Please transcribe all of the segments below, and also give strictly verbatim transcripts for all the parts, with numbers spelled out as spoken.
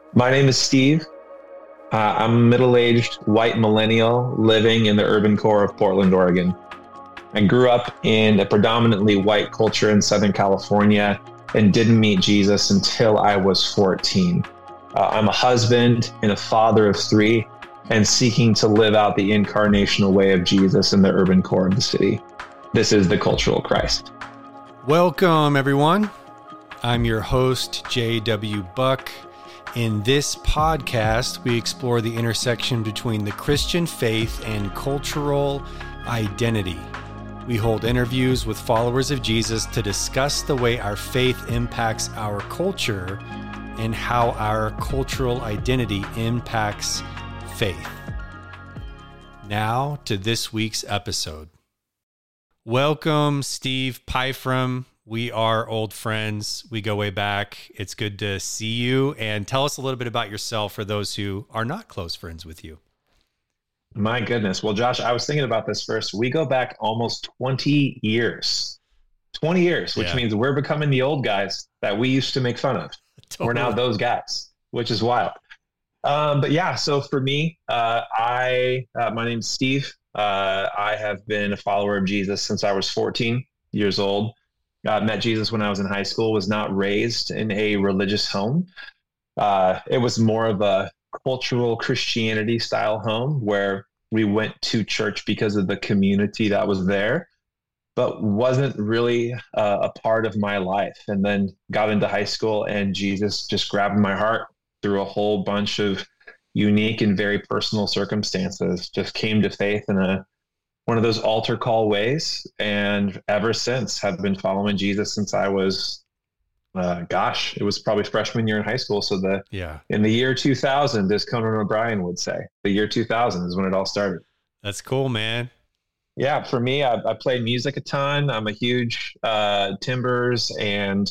My name is Steve. Uh, I'm a middle-aged white millennial living in the urban core of Portland, Oregon. I grew up in a predominantly white culture in Southern California and didn't meet Jesus until I was fourteen. Uh, I'm a husband and a father of three and seeking to live out the incarnational way of Jesus in the urban core of the city. This is the Cultural Christ. Welcome, everyone. I'm your host, J W. Buck. In this podcast, we explore the intersection between the Christian faith and cultural identity. We hold interviews with followers of Jesus to discuss the way our faith impacts our culture and how our cultural identity impacts faith. Now to this week's episode. Welcome, Steve Pyfrom. We are old friends. We go way back. It's good to see you. And tell us a little bit about yourself for those who are not close friends with you. My goodness. Well, Josh, I was thinking about this first. We go back almost twenty years. twenty years, which Yeah. means we're becoming the old guys that we used to make fun of. Totally. We're now those guys, which is wild. Um, but yeah, so for me, uh, I uh, my name's Steve. Uh, I have been a follower of Jesus since I was fourteen years old. I met Jesus when I was in high school, was not raised in a religious home. Uh, it was more of a cultural Christianity style home where we went to church because of the community that was there, but wasn't really uh, a part of my life. And then got into high school and Jesus just grabbed my heart through a whole bunch of unique and very personal circumstances, just came to faith in a one of those altar call ways, and ever since have been following Jesus since I was, uh, gosh, it was probably freshman year in high school. So the Yeah, in the year two thousand, as Conan O'Brien would say, the year two thousand is when it all started. that's cool, man. Yeah, for me, I, I played music a ton. I'm a huge uh, Timbers and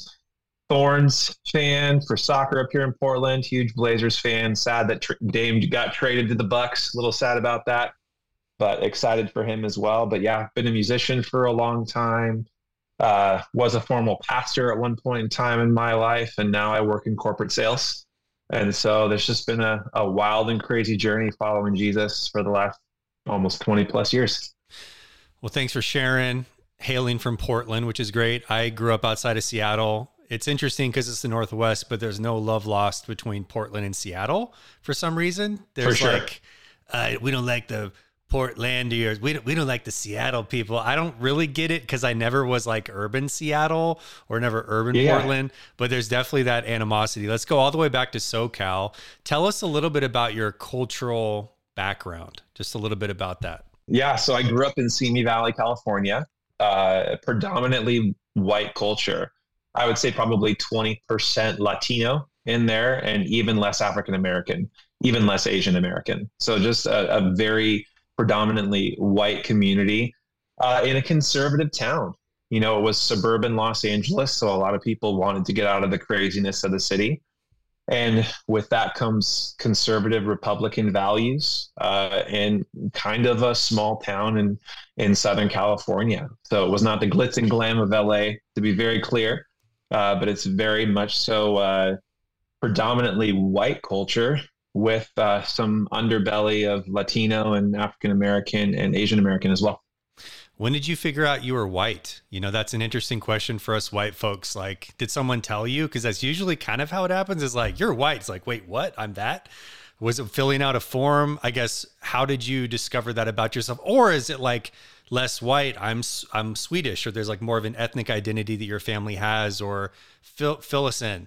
Thorns fan for soccer up here in Portland. Huge Blazers fan. Sad that tr- Dame got traded to the Bucks. A little sad about that, but excited for him as well. But yeah, been a musician for a long time. Uh, was a formal pastor at one point in time in my life, and now I work in corporate sales. And so there's just been a, a wild and crazy journey following Jesus for the last almost twenty plus years. Well, thanks for sharing. Hailing from Portland, which is great. I grew up outside of Seattle. It's interesting because it's the Northwest, but there's no love lost between Portland and Seattle for some reason. There's For sure. like, uh, we don't like the Portlandiers. We don't, we don't like the Seattle people. I don't really get it because I never was like urban Seattle or never urban Yeah. Portland, but there's definitely that animosity. Let's go all the way back to SoCal. Tell us a little bit about your cultural background, just a little bit about that. Yeah, so I grew up in Simi Valley, California, uh, predominantly white culture. I would say probably twenty percent Latino in there, and even less African American, even less Asian American. So just a, a very predominantly white community uh, in a conservative town. You know, it was suburban Los Angeles, so a lot of people wanted to get out of the craziness of the city. And with that comes conservative Republican values uh, and kind of a small town in, in Southern California. So it was not the glitz and glam of L A, to be very clear, uh, but it's very much so uh, predominantly white culture with uh, some underbelly of Latino and African American and Asian American as well. When did you figure out you were white? You know, that's an interesting question for us white folks. Like, did someone tell you? Because that's usually kind of how it happens is like, you're white. It's like, wait, what? I'm that? Was it filling out a form? I guess, how did you discover that about yourself? Or is it like less white? I'm, I'm Swedish, or there's like more of an ethnic identity that your family has, or fill, fill us in.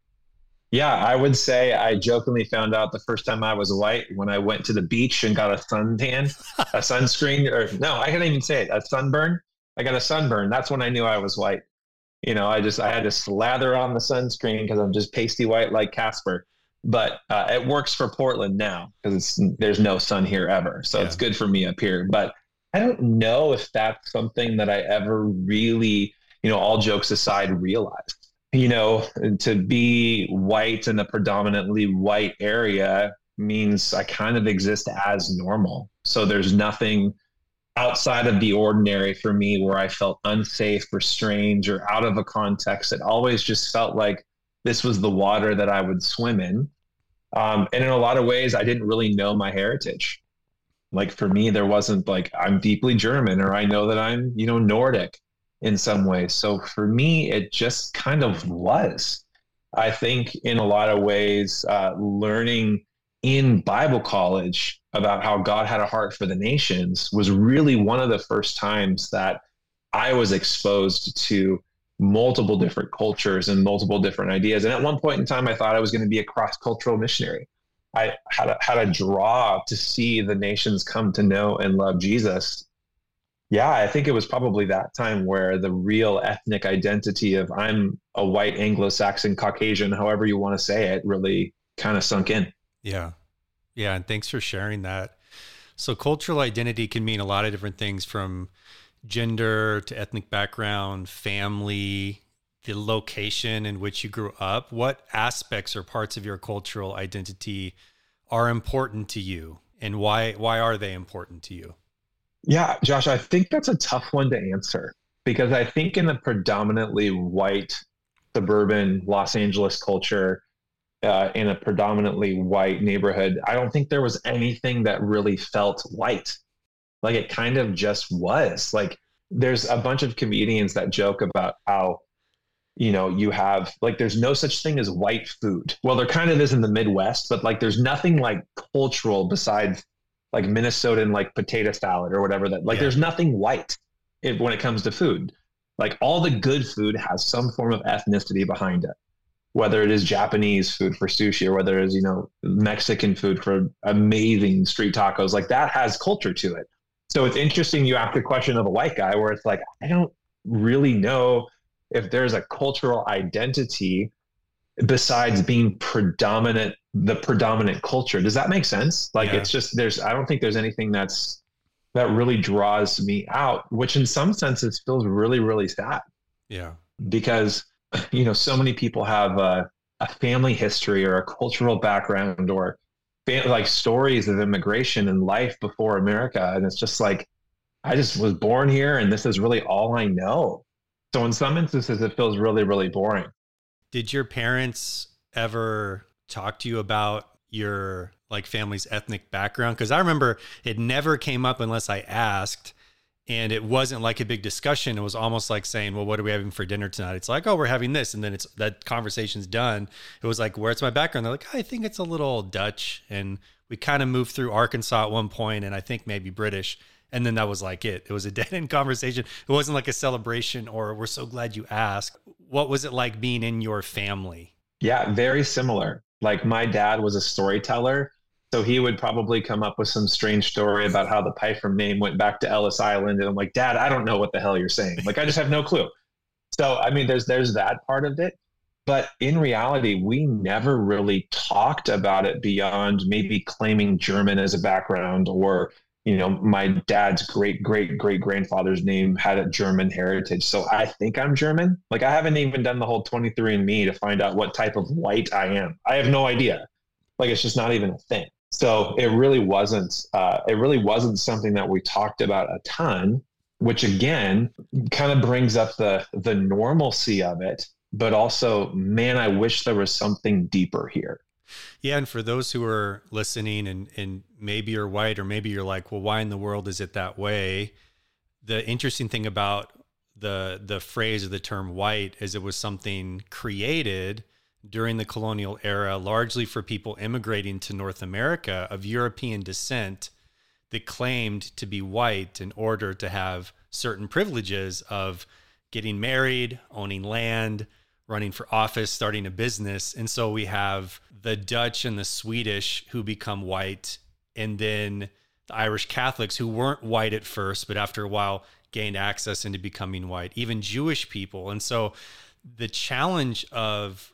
Yeah, I would say I jokingly found out the first time I was white when I went to the beach and got a suntan, a sunscreen, or no, I can't even say it, a sunburn. I got a sunburn. That's when I knew I was white. You know, I just, I had to slather on the sunscreen because I'm just pasty white like Casper. But uh, it works for Portland now because it's there's no sun here ever. So Yeah. It's good for me up here. But I don't know if that's something that I ever really, you know, all jokes aside, realized. You know, to be white in a predominantly white area means I kind of exist as normal. So there's nothing outside of the ordinary for me where I felt unsafe or strange or out of a context. It always just felt like this was the water that I would swim in. Um, and in a lot of ways, I didn't really know my heritage. Like for me, there wasn't like, I'm deeply German, or I know that I'm, you know, Nordic in some ways. So for me, it just kind of was. I think in a lot of ways, uh, learning in Bible college about how God had a heart for the nations was really one of the first times that I was exposed to multiple different cultures and multiple different ideas. And at one point in time, I thought I was going to be a cross-cultural missionary. I had a, had a draw to see the nations come to know and love Jesus. Yeah, I think it was probably that time where the real ethnic identity of I'm a white Anglo-Saxon Caucasian, however you want to say it, really kind of sunk in. Yeah. Yeah. And thanks for sharing that. So cultural identity can mean a lot of different things, from gender to ethnic background, family, the location in which you grew up. What aspects or parts of your cultural identity are important to you, and why why are they important to you? Yeah, Josh, I think that's a tough one to answer, because I think in a predominantly white suburban Los Angeles culture, uh, in a predominantly white neighborhood, I don't think there was anything that really felt white. Like it kind of just was. Like there's a bunch of comedians that joke about how, you know, you have like, there's no such thing as white food. Well, there kind of is in the Midwest, but like, there's nothing like cultural besides like Minnesotan, like potato salad or whatever that like, yeah. There's nothing white if, when it comes to food. Like all the good food has some form of ethnicity behind it, whether it is Japanese food for sushi, or whether it is, you know, Mexican food for amazing street tacos, like that has culture to it. So it's interesting you ask the question of a white guy where it's like, I don't really know if there's a cultural identity besides being predominant, the predominant culture. Does that make sense? Like yeah. It's just, there's, I don't think there's anything that's, that really draws me out, which in some senses feels really, really sad. Yeah. Because, you know, so many people have a, a family history or a cultural background or like stories of immigration and life before America. And it's just like, I just was born here and this is really all I know. So in some instances, it feels really, really boring. Did your parents ever talk to you about your like family's ethnic background? Because I remember it never came up unless I asked. And it wasn't like a big discussion. It was almost like saying, well, what are we having for dinner tonight? It's like, oh, we're having this. And then it's that conversation's done. It was like, where's my background? They're like, I think it's a little Dutch. And we kind of moved through Arkansas at one point, and I think maybe British. And then that was like it. It was a dead end conversation. It wasn't like a celebration or we're so glad you asked. What was it like being in your family? Yeah, very similar. Like my dad was a storyteller. So he would probably come up with some strange story about how the pie from Maine went back to Ellis Island. And I'm like, Dad, I don't know what the hell you're saying. Like, I just have no clue. So, I mean, there's, there's that part of it. But in reality, we never really talked about it beyond maybe claiming German as a background, or, you know, my dad's great, great, great grandfather's name had a German heritage. So I think I'm German. Like I haven't even done the whole twenty-three and me to find out what type of white I am. I have no idea. Like, it's just not even a thing. So it really wasn't, uh, it really wasn't something that we talked about a ton, which again, kind of brings up the, the normalcy of it, but also, man, I wish there was something deeper here. Yeah. And for those who are listening and, and maybe you're white, or maybe you're like, well, why in the world is it that way? The interesting thing about the, the phrase or the term white is it was something created during the colonial era, largely for people immigrating to North America of European descent that claimed to be white in order to have certain privileges of getting married, owning land, running for office, starting a business. And so we have the Dutch and the Swedish who become white, and then the Irish Catholics who weren't white at first, but after a while gained access into becoming white, even Jewish people. And so the challenge of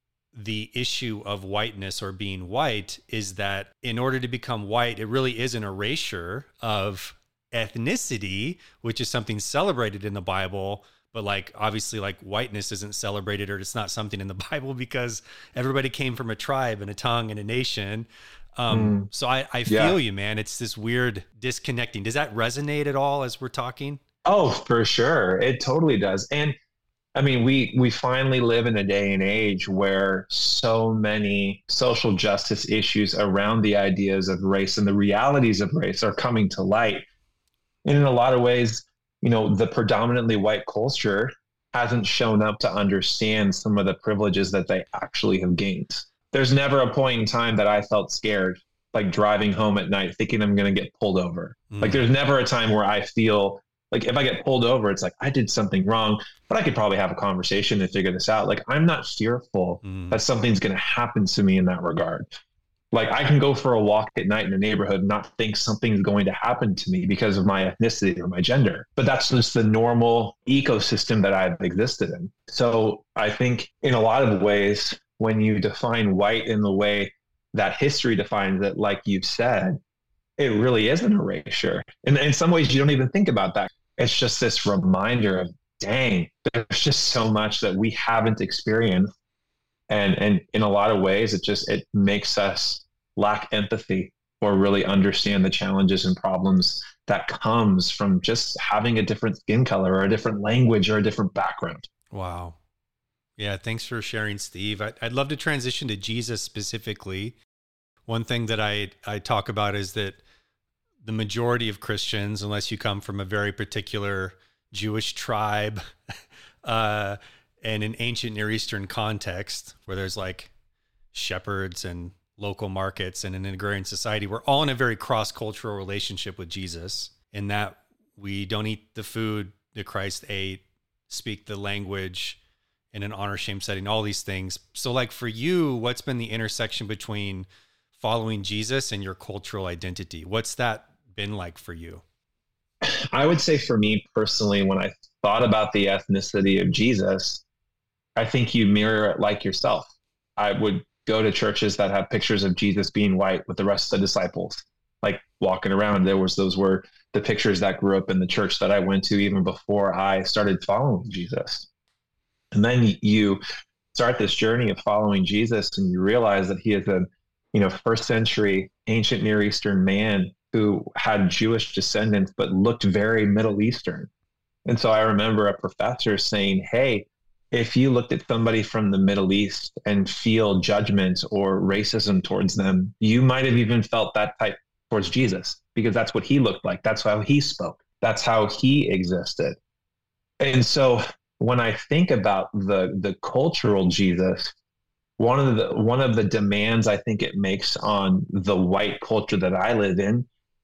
the issue of whiteness or being white is that in order to become white, it really is an erasure of ethnicity, which is something celebrated in the Bible. But like, obviously, like whiteness isn't celebrated, or it's not something in the Bible because everybody came from a tribe and a tongue and a nation. Um, mm. So I, I feel yeah. you, man. It's this weird disconnecting. Does that resonate at all as we're talking? Oh, for sure. It totally does. And I mean, we we finally live in a day and age where so many social justice issues around the ideas of race and the realities of race are coming to light. And in a lot of ways, you know, the predominantly white culture hasn't shown up to understand some of the privileges that they actually have gained. There's never a point in time that I felt scared, like driving home at night, thinking I'm going to get pulled over. Mm. Like there's never a time where I feel like if I get pulled over, it's like I did something wrong, but I could probably have a conversation and figure this out. Like I'm not fearful mm. that something's going to happen to me in that regard. Like I can go for a walk at night in the neighborhood and not think something's going to happen to me because of my ethnicity or my gender. But that's just the normal ecosystem that I've existed in. So I think in a lot of ways, when you define white in the way that history defines it, like you've said, it really is an erasure. And in some ways, you don't even think about that. It's just this reminder of, dang, there's just so much that we haven't experienced. And and in a lot of ways, it just, it makes us lack empathy or really understand the challenges and problems that comes from just having a different skin color or a different language or a different background. Wow. Yeah, thanks for sharing, Steve. I'd, I'd love to transition to Jesus specifically. One thing that I I talk about is that the majority of Christians, unless you come from a very particular Jewish tribe, uh, and an ancient Near Eastern context where there's like shepherds and local markets and an agrarian society, we're all in a very cross-cultural relationship with Jesus in that we don't eat the food that Christ ate, speak the language in an honor shame setting, all these things. So like for you, what's been the intersection between following Jesus and your cultural identity? What's that been like for you? I would say for me personally, when I thought about the ethnicity of Jesus, I think you mirror it like yourself. I would go to churches that have pictures of Jesus being white with the rest of the disciples, like walking around. There was, those were the pictures that grew up in the church that I went to even before I started following Jesus. And then you start this journey of following Jesus and you realize that he is a, you know, first century ancient Near Eastern man who had Jewish descendants, but looked very Middle Eastern. And so I remember a professor saying, hey, if you looked at somebody from the Middle East and feel judgment or racism towards them, you might have even felt that type towards Jesus, because that's what he looked like. That's how he spoke. That's how he existed. And so when I think about the the cultural Jesus, one of the one of the demands I think it makes on the white culture that I live in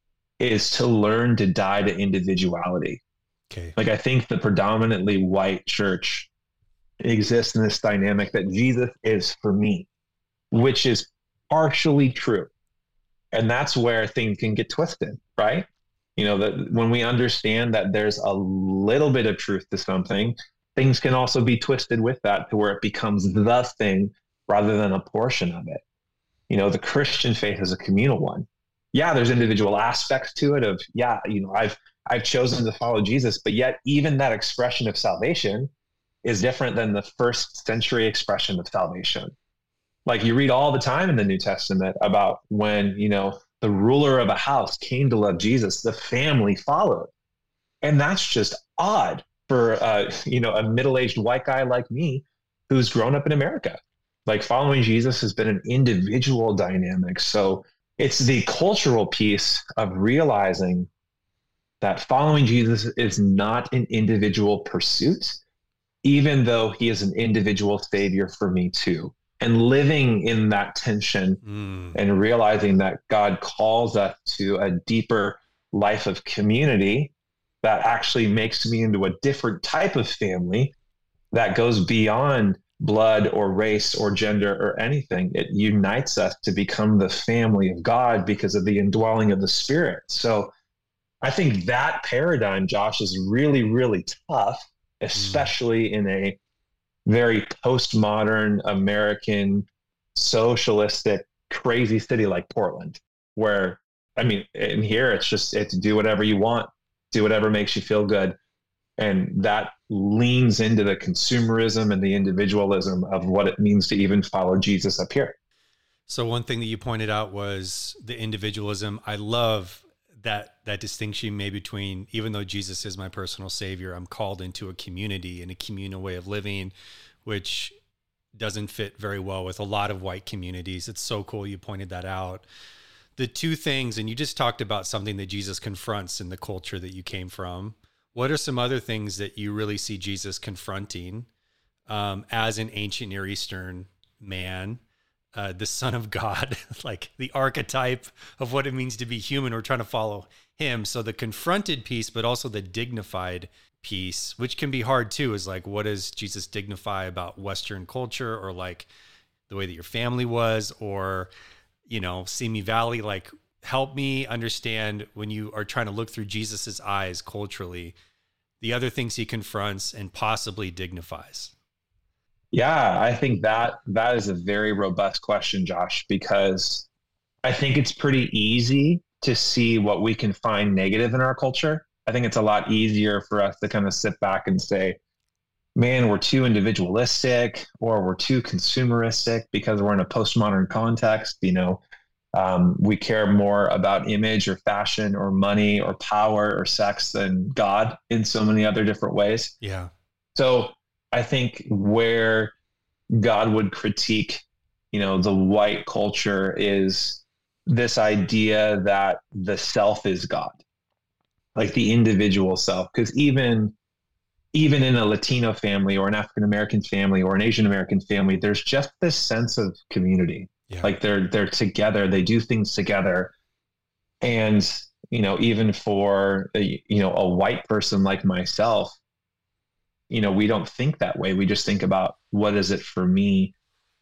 is to learn to die to individuality. Okay. Like I think the predominantly white church exists in this dynamic that Jesus is for me, which is partially true. And that's where things can get twisted, right? You know, that when we understand that there's a little bit of truth to something, things can also be twisted with that to where it becomes the thing rather than a portion of it. You know, the Christian faith is a communal one. Yeah, there's individual aspects to it of, yeah, you know, I've I've chosen to follow Jesus, but yet even that expression of salvation is different than the first century expression of salvation. Like you read all the time in the New Testament about when, you know, the ruler of a house came to love Jesus, the family followed. And that's just odd for, uh, you know, a middle-aged white guy like me who's grown up in America. Like following Jesus has been an individual dynamic. So it's the cultural piece of realizing that following Jesus is not an individual pursuit, even though he is an individual savior for me too. And living in that tension mm. and realizing that God calls us to a deeper life of community that actually makes me into a different type of family that goes beyond blood or race or gender or anything. It unites us to become the family of God because of the indwelling of the Spirit. So I think that paradigm, Josh, is really, really tough, especially mm. in a very postmodern American socialistic crazy city like Portland, where, I mean, in here, it's just, it's do whatever you want, do whatever makes you feel good. And that leans into the consumerism and the individualism of what it means to even follow Jesus up here. So one thing that you pointed out was the individualism. I love that that distinction made between, even though Jesus is my personal savior, I'm called into a community and a communal way of living, which doesn't fit very well with a lot of white communities. It's so cool you pointed that out. The two things, and you just talked about something that Jesus confronts in the culture that you came from. What are some other things that you really see Jesus confronting um, as an ancient Near Eastern man, uh, the Son of God, like the archetype of what it means to be human? We're trying to follow him. So the confronted piece, but also the dignified piece, which can be hard too, is like, what does Jesus dignify about Western culture, or like the way that your family was, or, you know, Simi Valley? Like, help me understand, when you are trying to look through Jesus's eyes culturally, the other things he confronts and possibly dignifies. Yeah, I think that that is a very robust question, Josh, because I think it's pretty easy to see what we can find negative in our culture. I think it's a lot easier for us to kind of sit back and say, man, we're too individualistic, or we're too consumeristic because we're in a postmodern context. You know, um, we care more about image or fashion or money or power or sex than God in so many other different ways. Yeah. So I think where God would critique, you know, the white culture is this idea that the self is God, like the individual self. Because even even in a Latino family or an African American family or an Asian American family, there's just this sense of community. Yeah. Like they're they're together, they do things together. And, you know, even for a, you know, a white person like myself, you know, we don't think that way. We just think about, what is it for me?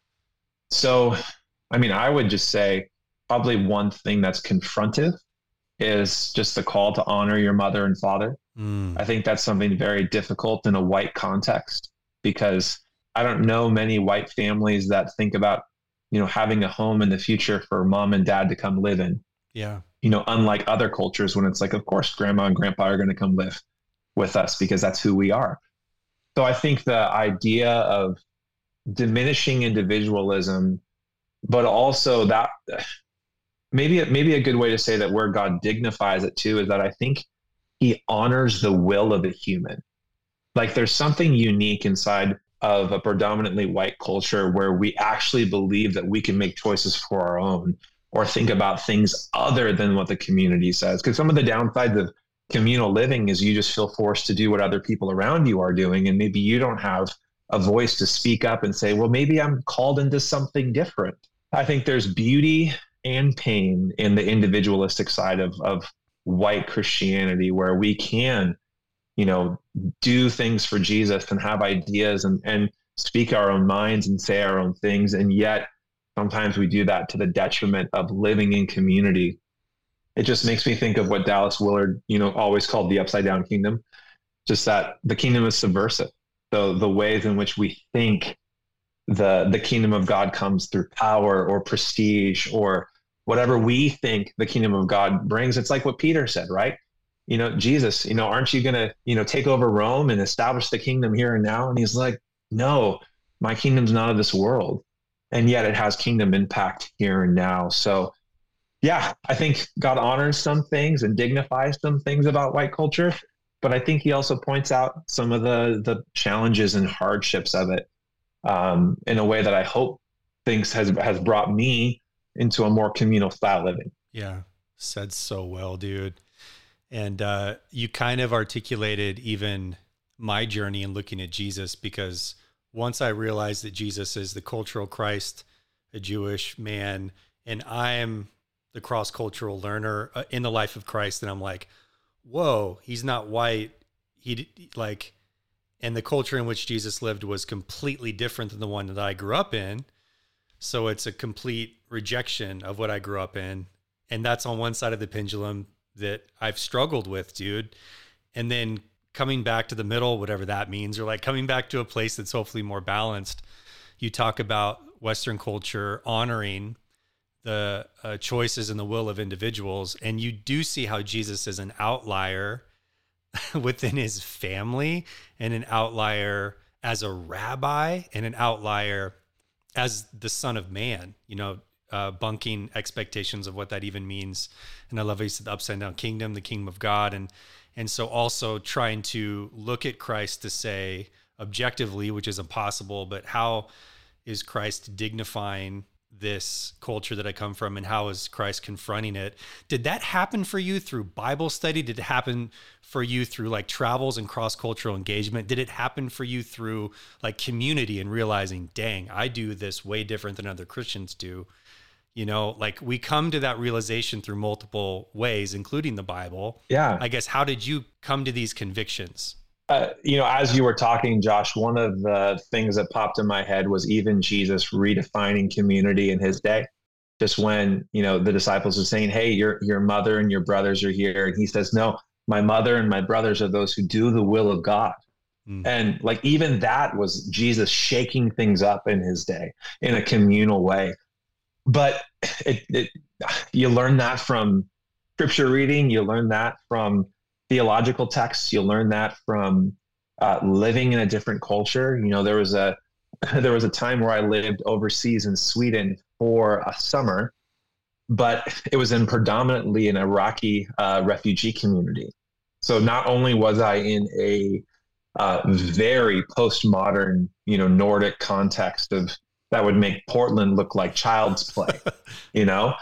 So, I mean, I would just say probably one thing that's confrontive is just the call to honor your mother and father. Mm. I think that's something very difficult in a white context, because I don't know many white families that think about, you know, having a home in the future for mom and dad to come live in. Yeah. You know, unlike other cultures when it's like, of course, grandma and grandpa are going to come live with us because that's who we are. So I think the idea of diminishing individualism, but also that maybe, maybe a good way to say that where God dignifies it too, is that I think he honors the will of a human. Like there's something unique inside of a predominantly white culture where we actually believe that we can make choices for our own, or think about things other than what the community says. Because some of the downsides of communal living is you just feel forced to do what other people around you are doing. And maybe you don't have a voice to speak up and say, well, maybe I'm called into something different. I think there's beauty and pain in the individualistic side of, of white Christianity, where we can, you know, do things for Jesus and have ideas and, and speak our own minds and say our own things. And yet sometimes we do that to the detriment of living in community. It just makes me think of what Dallas Willard, you know, always called the upside down kingdom, just that the kingdom is subversive. So the ways in which we think the, the kingdom of God comes through power or prestige or whatever we think the kingdom of God brings. It's like what Peter said, right? You know, Jesus, you know, aren't you going to, you know, take over Rome and establish the kingdom here and now? And he's like, no, my kingdom's not of this world. And yet it has kingdom impact here and now. So yeah, I think God honors some things and dignifies some things about white culture, but I think he also points out some of the the challenges and hardships of it um, in a way that I hope things has has brought me into a more communal style living. Yeah, said so well, dude. And uh, you kind of articulated even my journey in looking at Jesus, because once I realized that Jesus is the cultural Christ, a Jewish man, and I'm the cross-cultural learner uh, in the life of Christ, and I'm like, whoa, he's not white. He like, and the culture in which Jesus lived was completely different than the one that I grew up in. So it's a complete rejection of what I grew up in. And that's on one side of the pendulum that I've struggled with, dude. And then coming back to the middle, whatever that means, or like coming back to a place that's hopefully more balanced. You talk about Western culture honoring the uh, choices and the will of individuals. And you do see how Jesus is an outlier within his family, and an outlier as a rabbi, and an outlier as the Son of Man. You know, uh, bunking expectations of what that even means. And I love how you said the upside down kingdom, the kingdom of God. And, and so also trying to look at Christ to say objectively, which is impossible, but how is Christ dignifying this culture that I come from, and how is Christ confronting it? Did that happen for you through Bible study? Did it happen for you through like travels and cross-cultural engagement? Did it happen for you through like community and realizing, dang, I do this way different than other Christians do? You know, like we come to that realization through multiple ways, including the Bible. Yeah. I guess, how did you come to these convictions? Uh, you know, as you were talking, Josh, one of the things that popped in my head was even Jesus redefining community in his day. Just when, you know, the disciples are saying, hey, your your mother and your brothers are here. And he says, no, my mother and my brothers are those who do the will of God. Mm. And like, even that was Jesus shaking things up in his day in a communal way. But it, it, you learn that from scripture reading. You learn that from theological texts. You learn that from uh, living in a different culture. You know, there was a there was a time where I lived overseas in Sweden for a summer, but it was in predominantly an Iraqi uh, refugee community. So not only was I in a uh, very postmodern, you know, Nordic context of that would make Portland look like child's play, you know,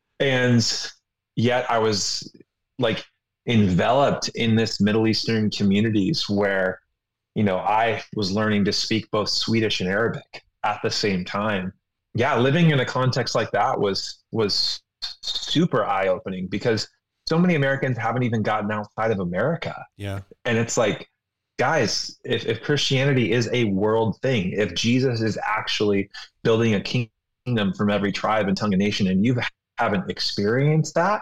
and yet I was like enveloped in this Middle Eastern communities where, you know, I was learning to speak both Swedish and Arabic at the same time. Yeah, living in a context like that was was super eye-opening because so many Americans haven't even gotten outside of America. Yeah. And it's like, guys, if, if Christianity is a world thing, if Jesus is actually building a kingdom from every tribe and tongue and nation, and you haven't experienced that,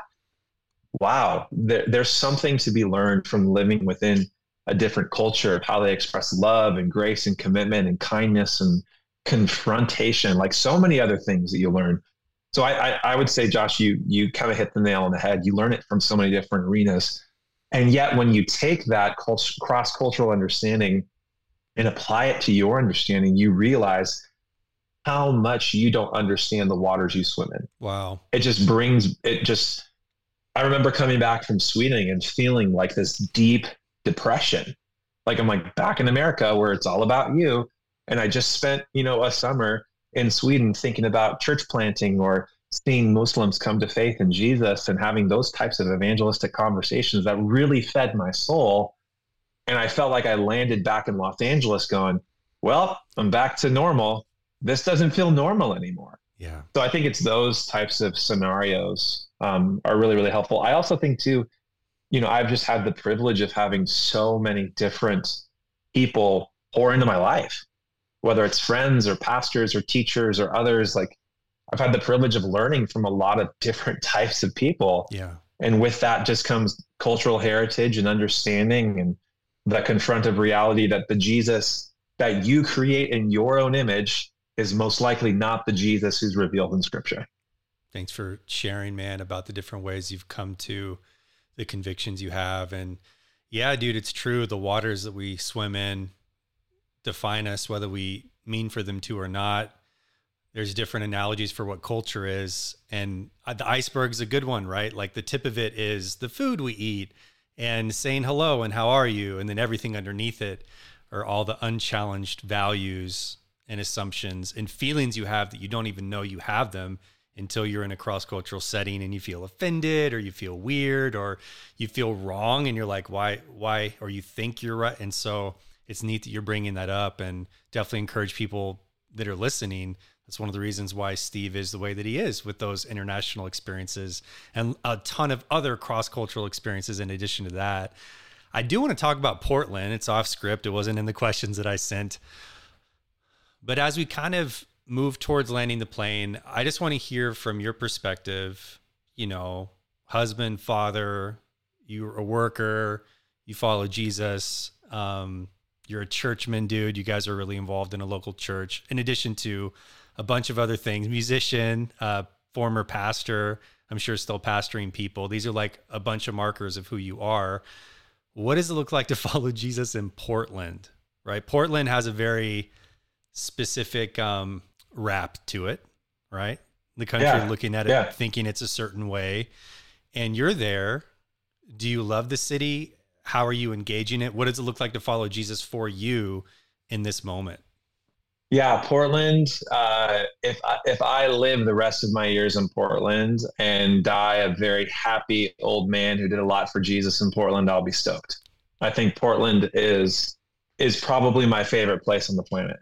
wow, there, there's something to be learned from living within a different culture of how they express love and grace and commitment and kindness and confrontation, like so many other things that you learn. So I, I, I would say, Josh, you you kind of hit the nail on the head. You learn it from so many different arenas. And yet when you take that cult- cross-cultural understanding and apply it to your understanding, you realize how much you don't understand the waters you swim in. Wow. It just brings, it just, I remember coming back from Sweden and feeling like this deep depression. Like I'm like back in America where it's all about you. And I just spent, you know, a summer in Sweden thinking about church planting or seeing Muslims come to faith in Jesus and having those types of evangelistic conversations that really fed my soul. And I felt like I landed back in Los Angeles going, well, I'm back to normal. This doesn't feel normal anymore. Yeah. So I think it's those types of scenarios um, are really, really helpful. I also think too, you know, I've just had the privilege of having so many different people pour into my life, whether it's friends or pastors or teachers or others. Like I've had the privilege of learning from a lot of different types of people. Yeah. And with that just comes cultural heritage and understanding and the confrontive reality that the Jesus that you create in your own image is most likely not the Jesus who's revealed in scripture. Thanks for sharing, man, about the different ways you've come to the convictions you have. And yeah, dude, it's true. The waters that we swim in define us, whether we mean for them to or not. There's different analogies for what culture is. And the iceberg's a good one, right? Like the tip of it is the food we eat and saying hello and how are you? And then everything underneath it are all the unchallenged values and assumptions and feelings you have that you don't even know you have them until you're in a cross-cultural setting and you feel offended or you feel weird or you feel wrong and you're like, why, why, or you think you're right. And so it's neat that you're bringing that up, and definitely encourage people that are listening. That's one of the reasons why Steve is the way that he is with those international experiences and a ton of other cross-cultural experiences in addition to that. I do want to talk about Portland. It's off script. It wasn't in the questions that I sent. But as we kind of move towards landing the plane, I just want to hear from your perspective, you know, husband, father, you're a worker, you follow Jesus, um, you're a churchman, dude. You guys are really involved in a local church, in addition to a bunch of other things, musician, uh, former pastor, I'm sure still pastoring people. These are like a bunch of markers of who you are. What does it look like to follow Jesus in Portland, right? Portland has a very specific um, rap to it, right? the country, Yeah. looking at it, Yeah. thinking it's a certain way. And you're there. Do you love the city? How are you engaging it? What does it look like to follow Jesus for you in this moment? Yeah, Portland. Uh, if I, if I live the rest of my years in Portland and die a very happy old man who did a lot for Jesus in Portland, I'll be stoked. I think Portland is is probably my favorite place on the planet,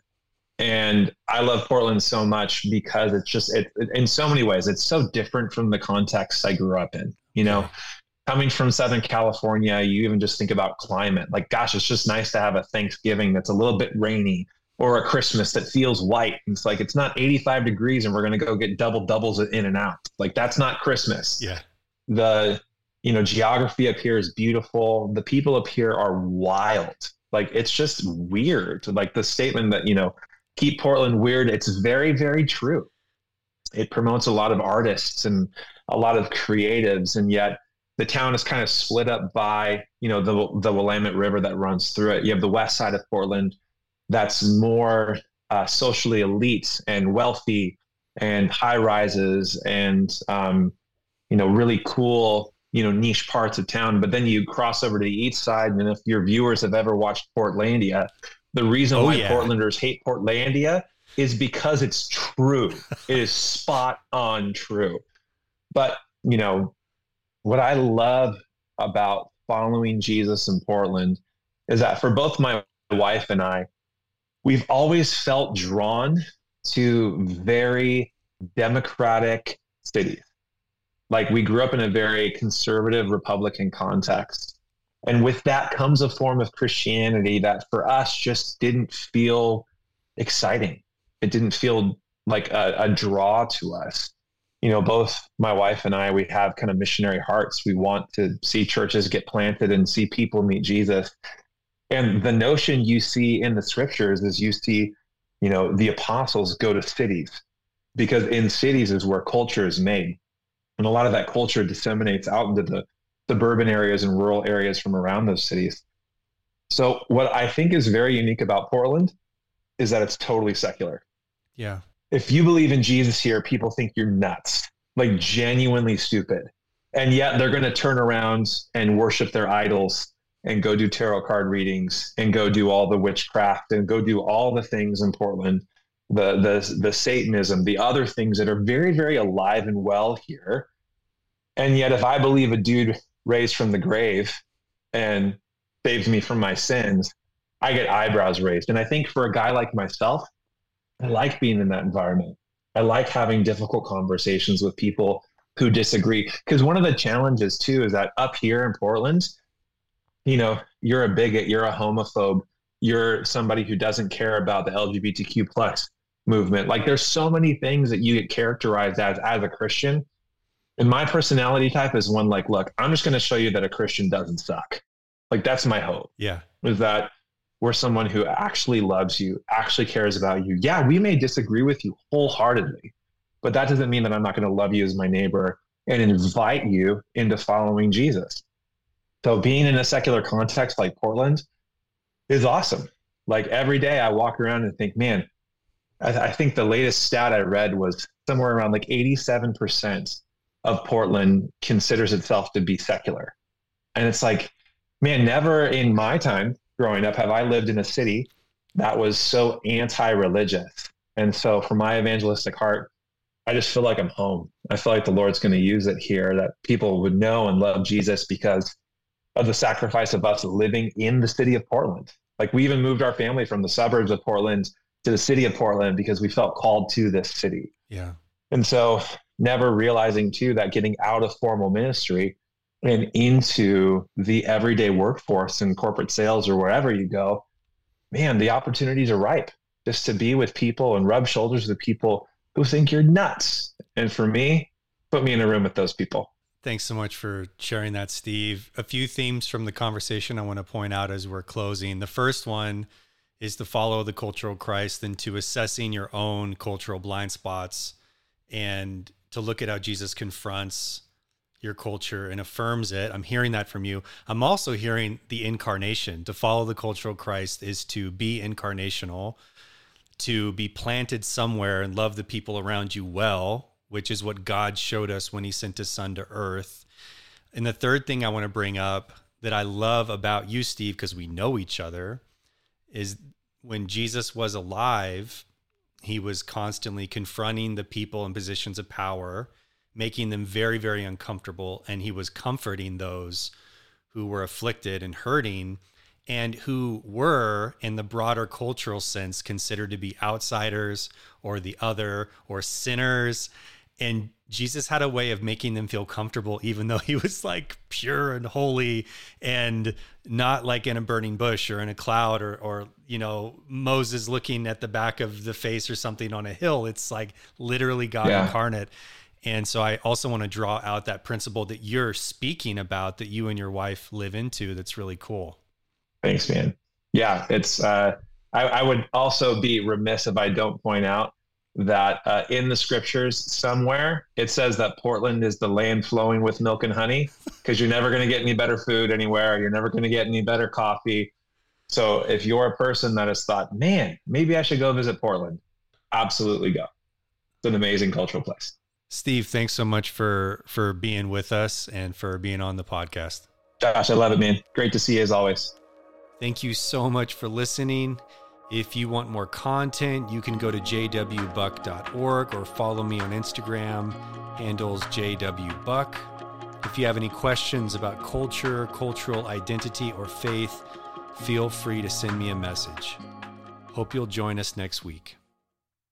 and I love Portland so much because it's just it, it in so many ways. It's so different from the context I grew up in. You know, Okay. coming from Southern California, you even just think about climate. Like, gosh, it's just nice to have a Thanksgiving that's a little bit rainy, or a Christmas that feels white. It's like, it's not eighty-five degrees and we're going to go get double doubles in and out. Like, that's not Christmas. Yeah. The, you know, geography up here is beautiful. The people up here are wild. Like, it's just weird. Like the statement that, you know, keep Portland weird. It's very, very true. It promotes a lot of artists and a lot of creatives. And yet the town is kind of split up by, you know, the, the Willamette River that runs through it. You have the west side of Portland that's more uh, socially elite and wealthy and high rises and, um, you know, really cool, you know, niche parts of town. But then you cross over to the east side. And if your viewers have ever watched Portlandia, the reason Oh, why yeah. Portlanders hate Portlandia is because it's true. It is spot on true. But, you know, what I love about following Jesus in Portland is that for both my wife and I, we've always felt drawn to very democratic cities. Like, we grew up in a very conservative Republican context. And with that comes a form of Christianity that for us just didn't feel exciting. It didn't feel like a, a draw to us. You know, both my wife and I, we have kind of missionary hearts. We want to see churches get planted and see people meet Jesus. And the notion you see in the scriptures is you see, you know, the apostles go to cities, because in cities is where culture is made. And a lot of that culture disseminates out into the suburban areas and rural areas from around those cities. So what I think is very unique about Portland is that it's totally secular. Yeah. If you believe in Jesus here, people think you're nuts, like genuinely stupid. And yet they're going to turn around and worship their idols and go do tarot card readings and go do all the witchcraft and go do all the things in Portland, the the the Satanism, the other things that are very, very alive and well here. And yet if I believe a dude raised from the grave and saves me from my sins, I get eyebrows raised. And I think for a guy like myself, I like being in that environment. I like having difficult conversations with people who disagree. Because one of the challenges too is that up here in Portland, you know, you're a bigot, you're a homophobe, you're somebody who doesn't care about the L G B T Q plus movement. Like, there's so many things that you get characterized as as a Christian. And my personality type is one like, look, I'm just going to show you that a Christian doesn't suck. Like, that's my hope. Yeah. Is that we're someone who actually loves you, actually cares about you. Yeah, we may disagree with you wholeheartedly, but that doesn't mean that I'm not going to love you as my neighbor and invite you into following Jesus. So being in a secular context like Portland is awesome. Like, every day I walk around and think, man, I, I think the latest stat I read was somewhere around like eighty-seven percent of Portland considers itself to be secular. And it's like, man, never in my time growing up have I lived in a city that was so anti-religious. And so for my evangelistic heart, I just feel like I'm home. I feel like the Lord's going to use it here, that people would know and love Jesus because of the sacrifice of us living in the city of Portland. Like, we even moved our family from the suburbs of Portland to the city of Portland because we felt called to this city. Yeah. And so never realizing too that getting out of formal ministry and into the everyday workforce and corporate sales or wherever you go, man, the opportunities are ripe just to be with people and rub shoulders with people who think you're nuts. And for me, put me in a room with those people. Thanks so much for sharing that, Steve. A few themes from the conversation I want to point out as we're closing. The first one is to follow the cultural Christ and to assessing your own cultural blind spots and to look at how Jesus confronts your culture and affirms it. I'm hearing that from you. I'm also hearing the incarnation. To follow the cultural Christ is to be incarnational, to be planted somewhere and love the people around you well, which is what God showed us when he sent his son to earth. And the third thing I want to bring up that I love about you, Steve, because we know each other, is when Jesus was alive, he was constantly confronting the people in positions of power, making them very, very uncomfortable. And he was comforting those who were afflicted and hurting and who were, in the broader cultural sense, considered to be outsiders or the other or sinners. And Jesus had a way of making them feel comfortable, even though he was like pure and holy and not like in a burning bush or in a cloud or, or, you know, Moses looking at the back of the face or something on a hill. It's like literally God yeah. incarnate. And so I also want to draw out that principle that you're speaking about that you and your wife live into. That's really cool. Thanks, man. Yeah, it's, uh, I, I would also be remiss if I don't point out that uh, in the scriptures somewhere, it says that Portland is the land flowing with milk and honey, because you're never going to get any better food anywhere. You're never going to get any better coffee. So if you're a person that has thought, man, maybe I should go visit Portland, absolutely go. It's an amazing cultural place. Steve, thanks so much for, for being with us and for being on the podcast. Josh, I love it, man. Great to see you as always. Thank you so much for listening. If you want more content, you can go to j w buck dot org or follow me on Instagram, handles j w buck. If you have any questions about culture, cultural identity, or faith, feel free to send me a message. Hope you'll join us next week.